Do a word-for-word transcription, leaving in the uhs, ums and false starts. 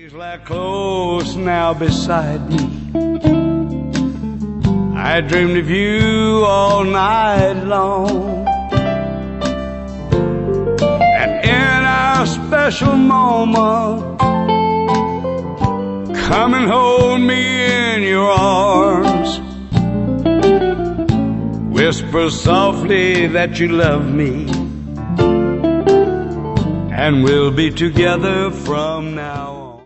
Please lie close now beside me. I dreamed of you all night long, and in our special moment, come and hold me in your arms. Whisper softly that you love me, and we'll be together from now on.